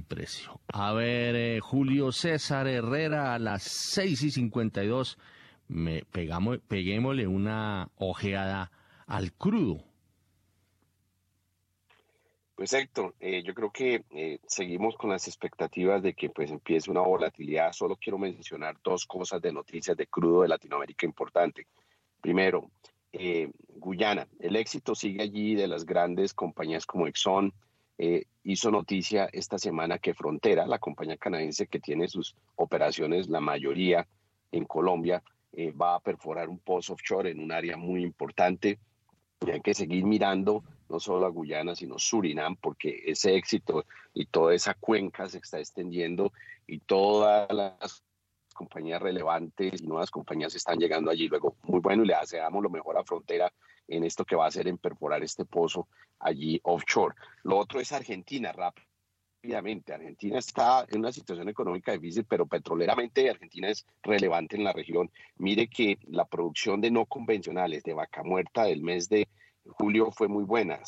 precio. A ver, Julio César Herrera, a las 6:52, peguémosle una ojeada al crudo. Pues Héctor, yo creo que seguimos con las expectativas de que pues empiece una volatilidad. Solo quiero mencionar dos cosas de noticias de crudo de Latinoamérica importante. Primero, Guyana. El éxito sigue allí de las grandes compañías como Exxon. Hizo noticia esta semana que Frontera, la compañía canadiense que tiene sus operaciones, la mayoría en Colombia, va a perforar un pozo offshore en un área muy importante. Y hay que seguir mirando no solo a Guyana, sino Surinam, porque ese éxito y toda esa cuenca se está extendiendo y todas las compañías relevantes y nuevas compañías están llegando allí. Luego, muy bueno, y le deseamos lo mejor a Frontera en esto que va a hacer en perforar este pozo allí offshore. Lo otro es Argentina, rápidamente. Argentina está en una situación económica difícil, pero petroleramente Argentina es relevante en la región. Mire que la producción de no convencionales de vaca muerta del mes de julio fue muy buena,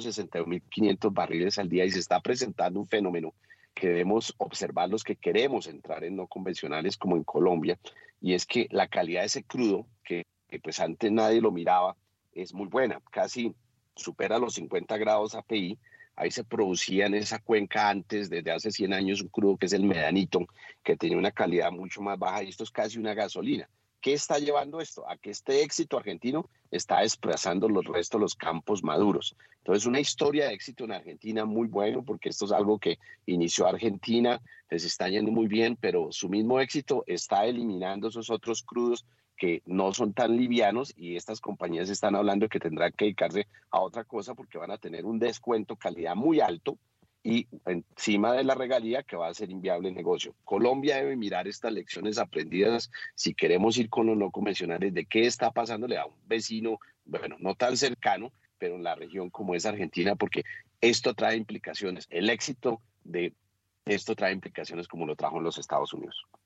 162.500 barriles al día, y se está presentando un fenómeno que debemos observar los que queremos entrar en no convencionales como en Colombia, y es que la calidad de ese crudo, que pues antes nadie lo miraba, es muy buena, casi supera los 50 grados API. Ahí se producía en esa cuenca antes, desde hace 100 años, un crudo que es el medanito, que tenía una calidad mucho más baja, y esto es casi una gasolina. ¿Qué está llevando esto? A que este éxito argentino está desplazando los restos de los campos maduros. Entonces, una historia de éxito en Argentina muy bueno, porque esto es algo que inició Argentina, les está yendo muy bien, pero su mismo éxito está eliminando esos otros crudos que no son tan livianos, y estas compañías están hablando que tendrán que dedicarse a otra cosa porque van a tener un descuento calidad muy alto y encima de la regalía que va a ser inviable el negocio. Colombia debe mirar estas lecciones aprendidas si queremos ir con los no convencionales, de qué está pasándole a un vecino, bueno, no tan cercano, pero en la región como es Argentina, porque esto trae implicaciones. El éxito de esto trae implicaciones como lo trajo en los Estados Unidos.